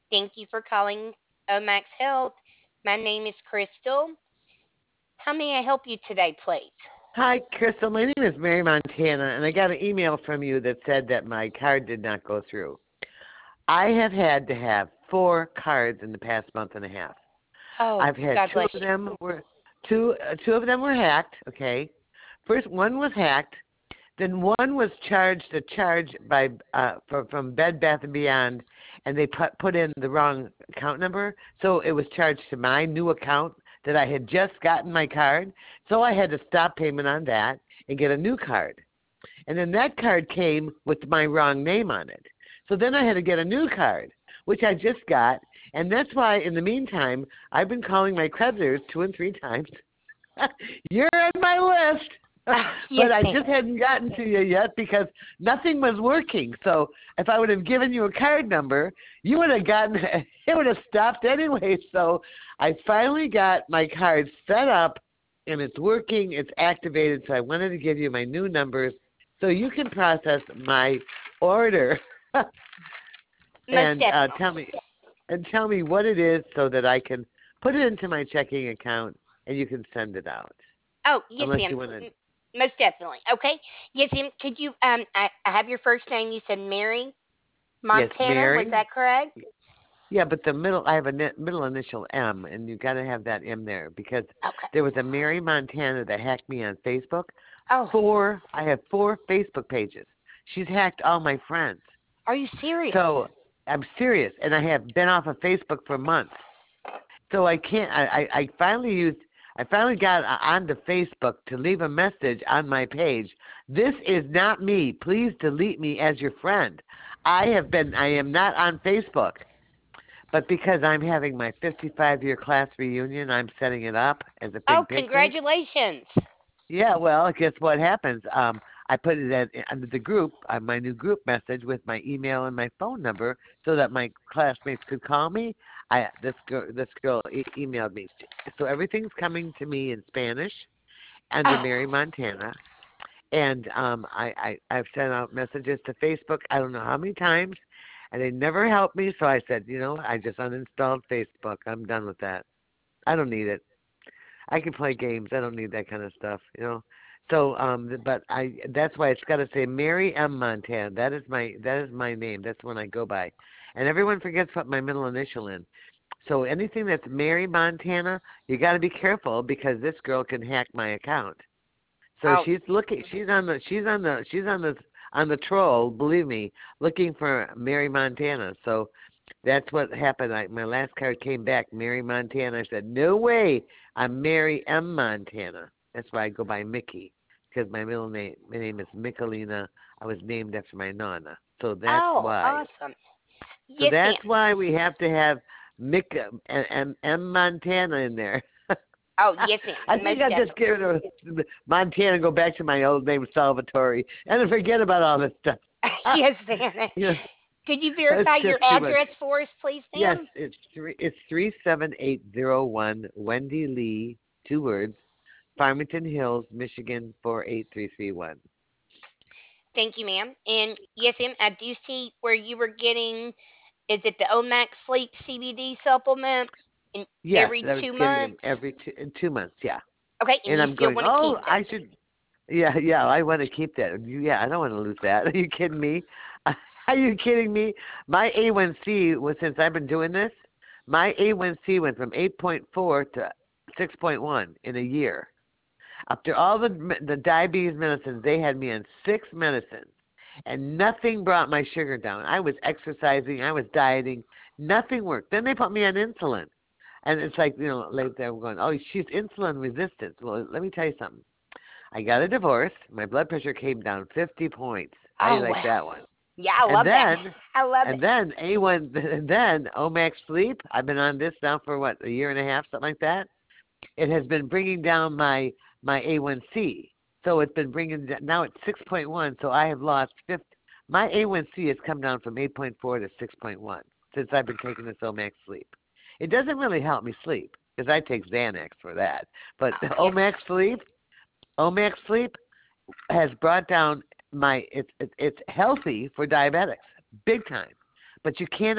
Thank you for calling Omax Health. My name is Crystal. How may I help you today, please? Hi, Crystal. My name is Mary Montana, and I got an email from you that said that my card did not go through. I have had to have 4 cards in the past month and a half. Oh, I've had God two bless of you. them were two of them were hacked. Okay, first one was hacked. Then one was charged a charge by from Bed Bath and Beyond, and they put in the wrong account number, so it was charged to my new account that I had just gotten my card. So I had to stop payment on that and get a new card. And then that card came with my wrong name on it. So then I had to get a new card, which I just got, and that's why in the meantime I've been calling my creditors 2 and 3 times. You're on my list. Oh, yes, But I ma'am. just hadn't gotten to you yet because nothing was working. So if I would have given you a card number, you would have gotten it would have stopped anyway. So I finally got my card set up and it's working, it's activated. So I wanted to give you my new numbers so you can process my order Most and definitely. tell me what it is so that I can put it into my checking account and you can send it out. Oh, yes, Unless ma'am. you want to. Most definitely. Okay. Yes, ma'am. Could you, I have your first name. You said Mary Yes, Montana. Was Mary. that correct? Yeah, but the middle, I have a middle initial M, and you got to have that M there because Okay. there was a Mary Montana that hacked me on Facebook. Oh, I have 4 Facebook pages. She's hacked all my friends. are you serious? So I'm serious, and I have been off of Facebook for months. So I can't. I finally got onto Facebook to leave a message on my page. This is not me. Please delete me as your friend. I am not on Facebook. But because I'm having my 55-year class reunion, I'm setting it up as a Oh, big picnic. congratulations. Yeah, well, guess what happens? I put it under the group, my new group message with my email and my phone number, so that my classmates could call me. This girl emailed me, so everything's coming to me in Spanish under Oh, Mary Montana, and I've sent out messages to Facebook. I don't know how many times, and they never helped me. So I said, I just uninstalled Facebook. I'm done with that. I don't need it. I can play games. I don't need that kind of stuff. So, but that's why it's got to say Mary M. Montana. That is my name. That's what I go by, and everyone forgets to put my middle initial in. So anything that's Mary Montana, you got to be careful because this girl can hack my account. So oh, she's looking. She's on the troll. Believe me, looking for Mary Montana. So that's what happened. My last card came back, Mary Montana. I said, no way, I'm Mary M. Montana. That's why I go by Mickey, because my name is Michelina. I was named after my nana. So that's oh, why. awesome. So Yes, ma'am. that's why we have to have M. Montana in there. Oh, yes, I ma'am. think Most I'll just definitely. get rid of Montana and go back to my old name, Salvatore, and then forget about all this stuff. Yes, ma'am. you know, Could you it's verify your just too much. address for us, please, Yes, ma'am? it's 37801 Wendy Lee, 2 words, Farmington Hills, Michigan 48331. Thank you, ma'am. And yes, ma'am, I do see where you were getting, is it the Omax Sleep CBD supplement in Yes, every I was two getting them months? every in 2 months. Yeah, Okay, and and you I'm still going. want to keep Oh, that. I should. Yeah, yeah, I want to keep that. Yeah, I don't want to lose that. Are you kidding me? Are you kidding me? My A1C was since I've been doing this. My A1C went from 8.4 to 6.1 in a year. After all the diabetes medicines, they had me on 6 medicines, and nothing brought my sugar down. I was exercising, I was dieting, nothing worked. Then they put me on insulin, and it's like they were going, "Oh, she's insulin resistant." Well, let me tell you something. I got a divorce. My blood pressure came down 50 points. How do you Oh, like wow. that one? Yeah, I And love that. then, I love it. and then A1, and then Omax Sleep. I've been on this now for what, a year and a half, something like that. It has been bringing down my A1C. So it's been now it's 6.1. So I have lost 50. My A1C has come down from 8.4 to 6.1 since I've been taking this Omax Sleep. It doesn't really help me sleep because I take Xanax for that. But Oh, yes. Omax Sleep has brought down it's healthy for diabetics, big time. But you cannot.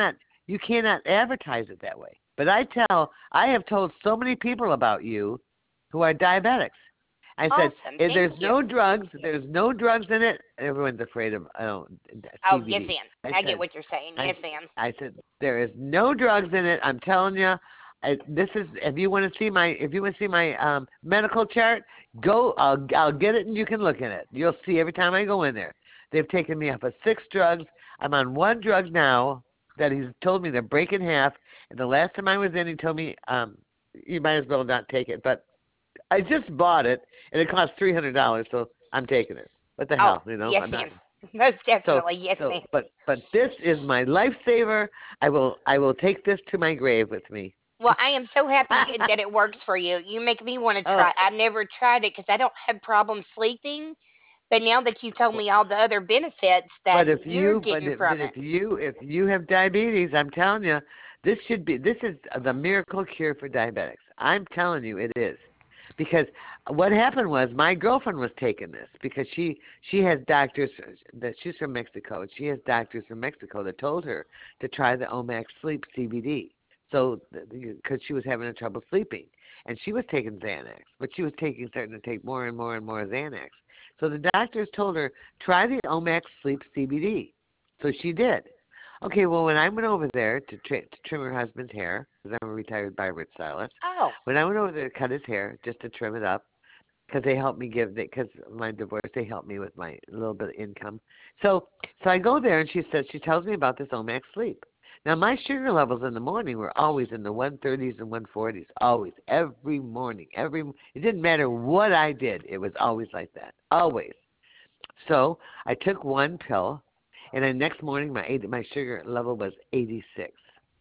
You cannot advertise it that way. But I have told so many people about you who are diabetics. I said, Awesome. there's Thank you. no drugs. There's no drugs in it. Everyone's afraid of Oh, yes, CBD. ma'am. I I get said, what you're saying. I, Yes, ma'am. I said there is no drugs in it. I'm telling you. This is if you want to see my medical chart, go. I'll get it and you can look at it. You'll see every time I go in there. They've taken me off of 6 drugs. I'm on 1 drug now that he's told me to break in half. And the last time I was in, he told me you might as well not take it. But I just bought it and it cost $300, so I'm taking it. What the Oh, hell, yes, I'm not. ma'am. Most So definitely. Yes, so ma'am. but this is my lifesaver. I will take this to my grave with me. Well, I am so happy that it works for you. You make me want to Oh, try. I never tried it because I don't have problems sleeping. But now that you told me all the other benefits that but if you're you getting from it, if you have diabetes, I'm telling you, this is the miracle cure for diabetics. I'm telling you, it is. Because what happened was my girlfriend was taking this because she has doctors that she's from Mexico and she has doctors from Mexico that told her to try the Omax Sleep CBD. So because she was having trouble sleeping and she was taking Xanax, but she was starting to take more and more and more Xanax. So the doctors told her try the Omax Sleep CBD. So she did. Okay, well when I went over there to trim her husband's hair, because I'm a retired barber stylist, oh, when I went over there to cut his hair, just to trim it up, because they helped me because my divorce, they helped me with my little bit of income. So I go there and she tells me about this Omax Sleep. Now my sugar levels in the morning were always in the 130s and 140s, always, every morning, it didn't matter what I did, it was always like that, always. So I took 1 pill, and the next morning my sugar level was 86.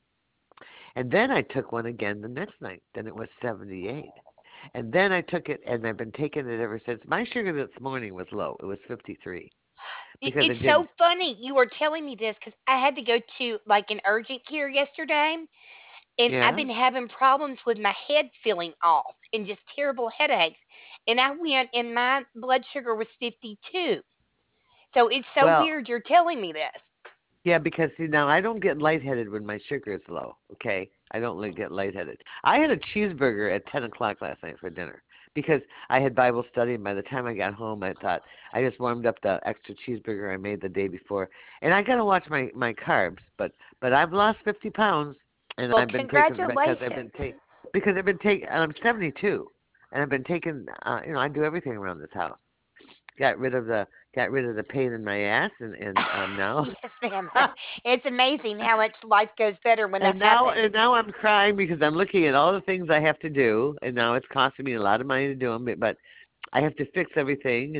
And then I took one again the next night. Then it was 78. And then I took it, and I've been taking it ever since. My sugar this morning was low. It was 53 because it's it so didn't. funny you were telling me this because I had to go to like an urgent care yesterday, and I've Yeah. been having problems with my head feeling off and just terrible headaches. And I went, and my blood sugar was 52. So it's so Well, weird you're telling me this. yeah, because see now I don't get lightheaded when my sugar is low. Okay, I don't get lightheaded. I had a cheeseburger at 10 o'clock last night for dinner because I had Bible study, and by the time I got home, I thought I just warmed up the extra cheeseburger I made the day before, and I got to watch my carbs. But I've lost 50 pounds, and Well, I've been taking congratulations. because I've been taking, and I'm 72, and I've been taking, I do everything around this house. Got rid of the pain in my ass, and now Yes, ma'am. It's amazing how much life goes better when that and now happens. and now I'm crying because I'm looking at all the things I have to do, and now it's costing me a lot of money to do them. But I have to fix everything.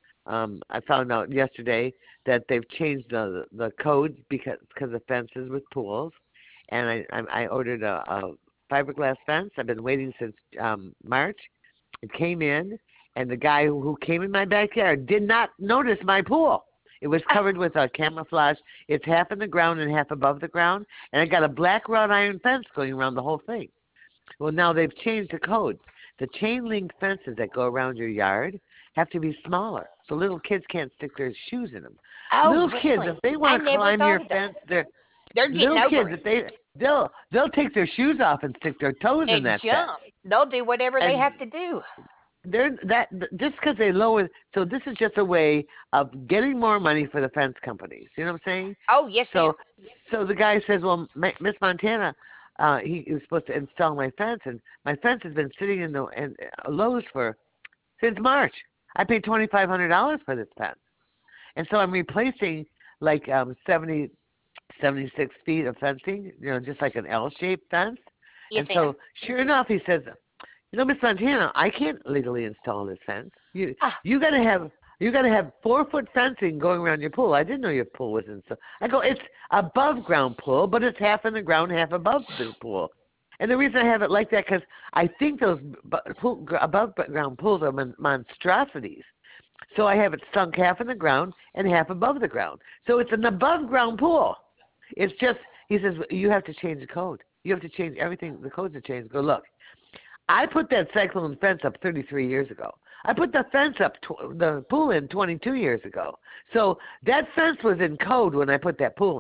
I found out yesterday that they've changed the codes because of fences with pools, and I ordered a fiberglass fence. I've been waiting since March. It came in, and the guy who came in my backyard did not notice my pool. It was Ah, covered with a camouflage. It's half in the ground and half above the ground, and I got a black wrought iron fence going around the whole thing. Well, now they've changed the code. The chain link fences that go around your yard have to be smaller, so little kids can't stick their shoes in them. oh, Little kids, really? if they I want to never climb thought your of that. fence, they're They're getting little over kids. it If they'll take their shoes off and stick their toes in and that fence. jump. They'll do whatever they And have to do. they're that just because they lower. So this is just a way of getting more money for the fence companies. You know what I'm saying? Oh, yes, ma'am. So, so the guy says, "Well, Miss Montana, he was supposed to install my fence, and my fence has been sitting in Lowe's since March. I paid $2,500 for this fence, and so I'm replacing like 76 feet of fencing, just like an L-shaped fence. Yes, And ma'am. so, sure enough, he says, Miss Montana, I can't legally install this fence. You Ah, you gotta have you gotta have 4 foot fencing going around your pool. I didn't know your pool was installed. I go, it's above ground pool, but it's half in the ground, half above the pool. And the reason I have it like that because I think those above ground pools are monstrosities. So I have it sunk half in the ground and half above the ground. So it's an above ground pool. It's just he says you have to change the code. You have to change everything. The codes have changed. Go look. I put that cyclone fence up 33 years ago. I put the fence up, the pool in 22 years ago. So that fence was in code when I put that pool in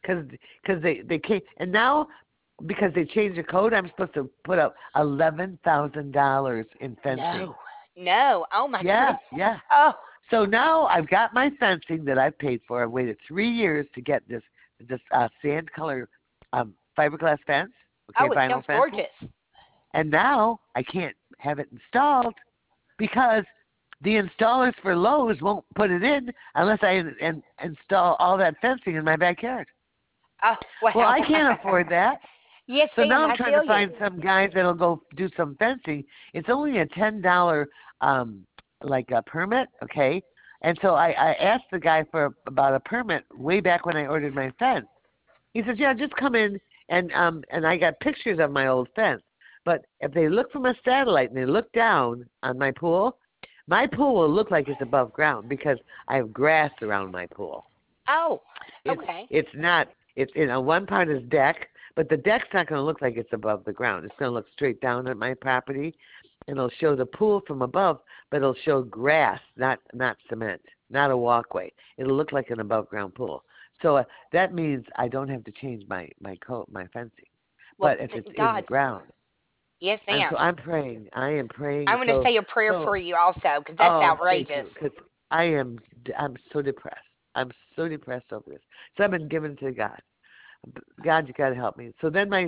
because they came, and now because they changed the code, I'm supposed to put up $11,000 in fencing. No. No. Oh my Yeah, goodness. yeah. Oh. So now I've got my fencing that I've paid for. I waited 3 years to get this sand color fiberglass fence. Okay, Oh, it vinyl sounds fencing. gorgeous. And now I can't have it installed because the installers for Lowe's won't put it in unless I install all that fencing in my backyard. Oh Well, wow. I can't afford that. Yes, So ma'am. now I'm I trying to feel you. find some guys that'll go do some fencing. It's only a $10 like a permit, okay? And so I asked the guy for about a permit way back when I ordered my fence. He says, "Yeah, just come in and I got pictures of my old fence. But if they look from a satellite and they look down on my pool will look like it's above ground because I have grass around my pool. Oh. It's Okay. it's not. It's one part is deck, but the deck's not going to look like it's above the ground. It's going to look straight down at my property, and it'll show the pool from above, but it'll show grass, not cement, not a walkway. It'll look like an above ground pool. So that means I don't have to change my fencing. Well, But if it's in the God. ground, Yes, and ma'am. so I'm praying. I am I praying. want to So say a prayer so for you also, because that's oh, thank outrageous. you. Because I'm so depressed. I'm so depressed over this. So I've been given to God. God, you got to help me. So then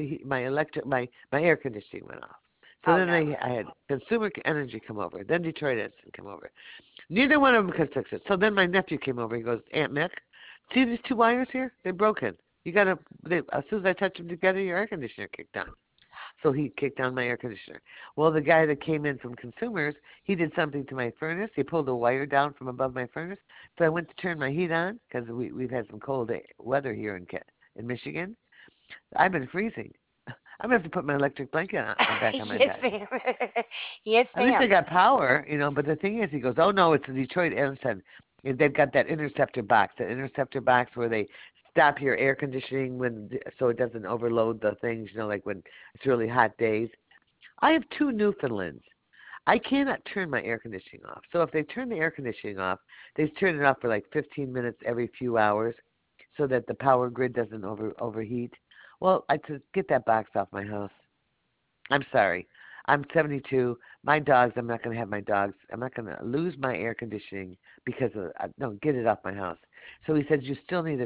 my air conditioning went off. So Oh then no. I had Consumer Energy come over. Then Detroit Edison come over. Neither one of them could fix it. So then my nephew came over. He goes, Aunt Mick, see these two wires here? They're broken. You got to. As soon as I touch them together, your air conditioner kicked on. So he kicked on my air conditioner. Well, the guy that came in from Consumers, he did something to my furnace. He pulled a wire down from above my furnace. So I went to turn my heat on because we've had some cold weather here in Michigan. I've been freezing. I'm gonna have to put my electric blanket back on my Yes, bed. ma'am. Yes, At least I ma'am. got power, But the thing is, he goes, "Oh no, it's the Detroit Edison. They've got that interceptor box where they stop your air conditioning so it doesn't overload the things. Like when it's really hot days. I have two Newfoundlands. I cannot turn my air conditioning off. So if they turn the air conditioning off, they turn it off for like 15 minutes every few hours, so that the power grid doesn't overheat. Well, I could get that box off my house. I'm sorry. I'm 72. My dogs, I'm not going to have my dogs. I'm not going to lose my air conditioning because of no, get it off my house. So he said you still need a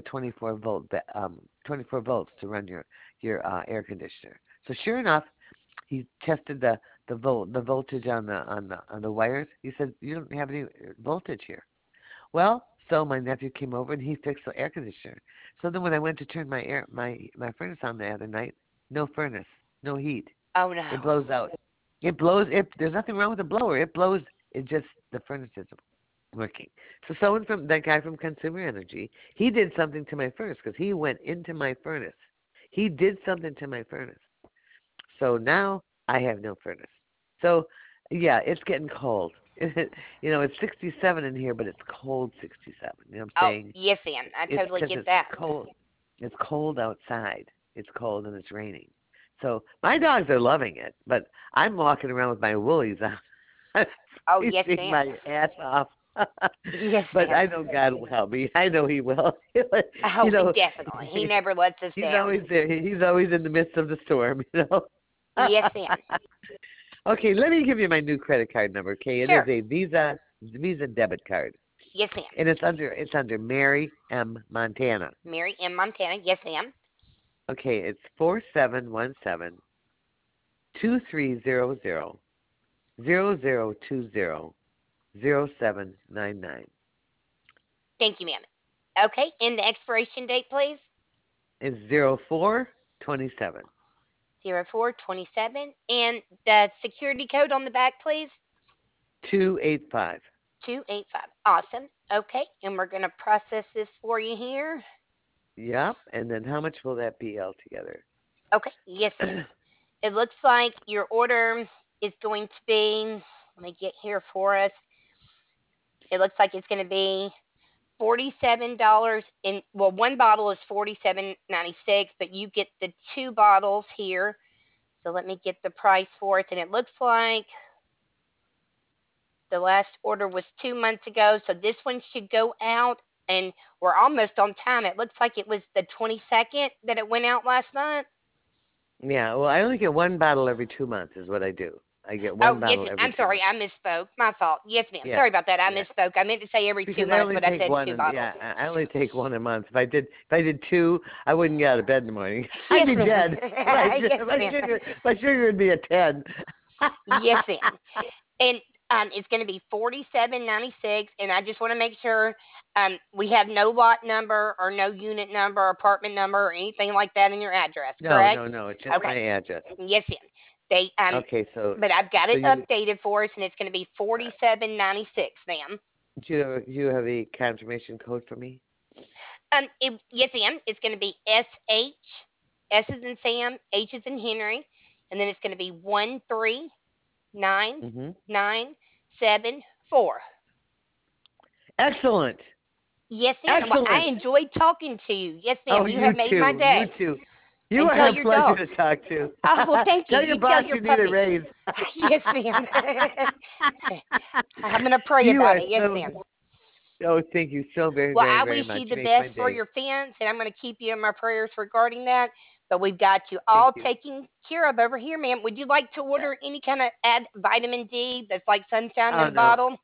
24 volts to run your air conditioner. So sure enough, he tested the voltage on the wires. He said you don't have any voltage here. Well, so my nephew came over and he fixed the air conditioner. So then when I went to turn my furnace on the other night, no furnace, no heat. Oh no. It blows out. It blows. There's nothing wrong with the blower. It blows. It just the furnace isn't working. So someone from that guy from Consumer Energy, he did something to my furnace because he went into my furnace. He did something to my furnace. So now I have no furnace. So yeah, it's getting cold. It's 67 in here, but it's cold 67. You know what I'm Oh, saying? yes, ma'am. I It's totally because get it's that. cold. It's cold outside. It's cold and it's raining. So my dogs are loving it, but I'm walking around with my woolies on, Oh, yes, freezing ma'am. my ass off. Yes, But ma'am. I know God will help me. I know He will. you Oh, know, definitely. He never lets us He's down. always there. He's always in the midst of the storm. Yes, ma'am. Okay, let me give you my new credit card number. Okay, it is Sure. a Visa debit card, Yes, ma'am. and it's under Mary M. Montana. Mary in Montana. Yes, ma'am. Okay, it's 4717-2300-0020-0799. Thank you, ma'am. Okay, and the expiration date, please. It's 0427 0427. And the security code on the back, please. 285. 285. Awesome. Okay, and we're going to process this for you here. Yep, and then how much will that be altogether? Okay, yes, ma'am. It looks like your order is going to be, let me get here for us. It looks like it's going to be $47 in, well, one bottle is 47.96, but you get the two bottles here. So let me get the price for it, and it looks like the last order was 2 months ago, so this one should go out and we're almost on time. It looks like it was the 22nd that it went out last month. Yeah, well, I only get one bottle every 2 months is what I do. I get Oh, one yes, bottle every I'm two sorry, months. I misspoke. My fault. Yes, ma'am. Yeah, Sorry about that. I yeah. misspoke. I meant to say every two Because I months, only but I take said one, two and bottles. yeah, I only take one a month. If I did two, I wouldn't get out of bed in the morning. I'd Yes, be ma'am. dead. Yes, ma'am. My sugar would be a 10. Yes, ma'am. And it's going to be 47.96. And I just want to make sure we have no lot number or no unit number, or apartment number, or anything like that in your address, No, correct? no, no. It's just Okay. my address. Yes, ma'am. They Okay, but I've got so it you updated for us, and it's going to be uh, 47.96, ma'am. you have a confirmation code for me? Yes, ma'am. It's going to be SH, S is in Sam, H is in Henry, and then it's going to be 139 Mm-hmm. 974. Excellent. Yes, ma'am. Well, I Excellent. enjoyed talking to you. Yes, ma'am. Oh, You have you made my too. You day. too. You And are tell a your pleasure dogs. to talk to. Oh, well, thank you. Tell your You tell boss your you need a puppy. raise. Yes, ma'am. I'm going to pray You about are it. Yes, so. ma'am. Oh, thank you so very, Well, very, I very wish much. you You the make my best for day. your fence, and I'm going to keep you in my prayers regarding that. But we've got you Thank all you. taken care of over here, ma'am. Would you like to order any kind of add vitamin D that's like sunshine in Oh a no, bottle?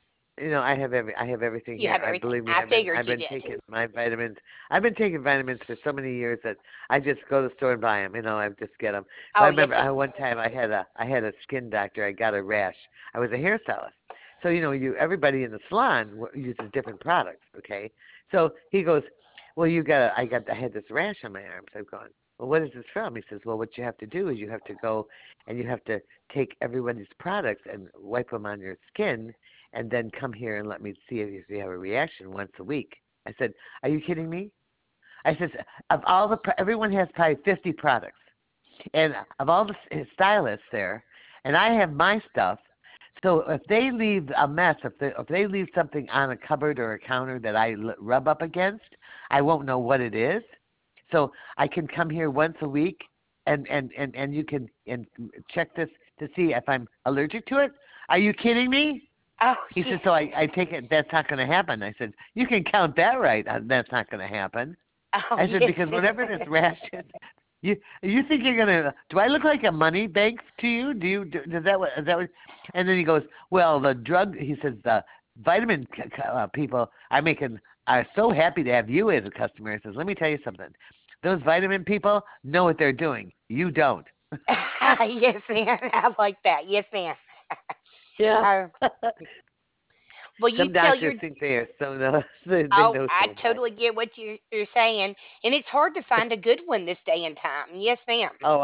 I have everything You here. have I everything. believe me, I figured I've you been did. taking my vitamins. I've been taking vitamins for so many years that I just go to the store and buy them. I just get them. But I Oh, yes, remember ma'am. one time I had a skin doctor. I got a rash. I was a hairstylist, so you everybody in the salon uses different products. Okay, so he goes, well, I had this rash on my arms. I've gone. Well, what is this from? He says, well, what you have to do is you have to go and you have to take everybody's products and wipe them on your skin and then come here and let me see if you have a reaction once a week. I said, are you kidding me? I said, everyone has probably 50 products, and of all the stylists there, and I have my stuff. So if they leave a mess, if they leave something on a cupboard or a counter that I rub up against, I won't know what it is. So I can come here once a week, and you can and check this to see if I'm allergic to it. Are you kidding me? Oh, He yes. said, so I take it that's not going to happen. I said, you can count that right. That's not going to happen. Oh, I said, yes, because ma'am. whatever this rash is, you think you're going to, do I look like a money bank to you? Does that what, is that what, and then he goes, well, the drug, he says, the vitamin people are so happy to have you as a customer. He says, let me tell you something. Those vitamin people know what they're doing. You don't. Yes, ma'am. I like that. Yes, ma'am. Yeah. Uh, well, you Some tell doctors your think they are so know, they Oh, know I so much. totally get what you're saying, and it's hard to find a good one this day and time. Yes, ma'am. Oh,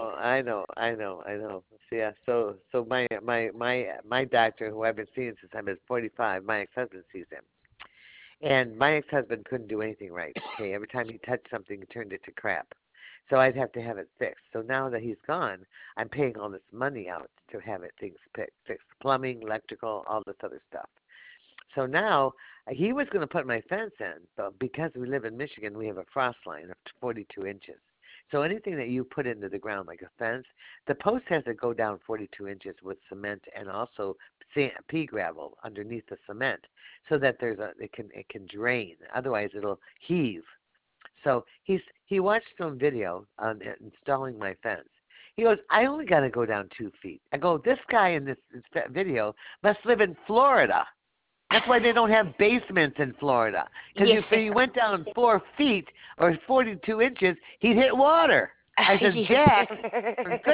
I know. Yeah, so my doctor, who I've been seeing since I was 45, my ex-husband sees him, and my ex-husband couldn't do anything right. Okay, every time he touched something, he turned it to crap. So I'd have to have it fixed. So now that he's gone, I'm paying all this money out to have it things fixed, plumbing, electrical, all this other stuff. So now he was going to put my fence in, but because we live in Michigan, we have a frost line of 42 inches. So anything that you put into the ground, like a fence, the post has to go down 42 inches with cement and also pea gravel underneath the cement, so that it can drain. Otherwise, it'll heave. So he watched some video on installing my fence. He goes, I only got to go down 2 feet. I go, this guy in this video must live in Florida. That's why they don't have basements in Florida. Because Yes, if ma'am. he went down 4 feet or 42 inches, he'd hit water. I said, Yes, Jack, for ma'am.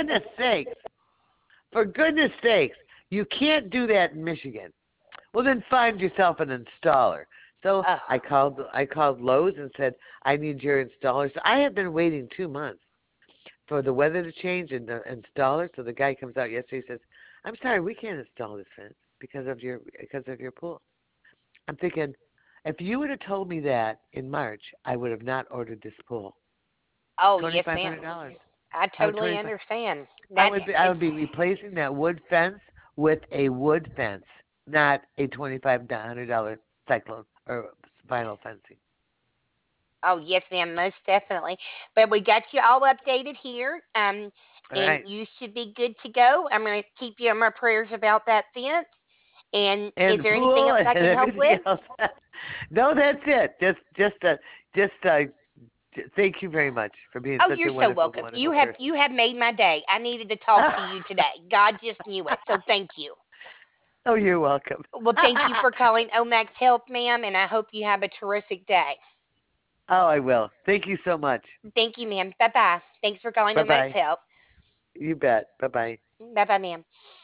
for goodness sakes, you can't do that in Michigan. Well, then find yourself an installer. So Oh, I called Lowe's and said, I need your installer. So I have been waiting 2 months for the weather to change and the installer. So the guy comes out yesterday and says, I'm sorry, we can't install this fence because of your pool. I'm thinking, if you would have told me that in March, I would have not ordered this pool. oh, yes, ma'am. $2,500. I I would totally 25. understand that. I It's would be replacing that wood fence with a wood fence, not a $2,500 cyclone or vinyl fencing. Oh, yes, ma'am, most definitely. But we got you all updated here, All and right. you should be good to go. I'm going to keep you in my prayers about that fence. And And is the there anything pool else I and can help everything with? else. No, that's it. Thank you very much for being Oh, such you're a so wonderful, welcome. wonderful person. You have made my day. I needed to talk to you today. God just knew it. So thank you. Oh, you're welcome. Well, thank you for calling Omax Health, ma'am, and I hope you have a terrific day. Oh, I will. Thank you so much. Thank you, ma'am. Bye bye. Thanks for calling Bye Omax bye. Health. You bet. Bye bye. Bye bye, ma'am.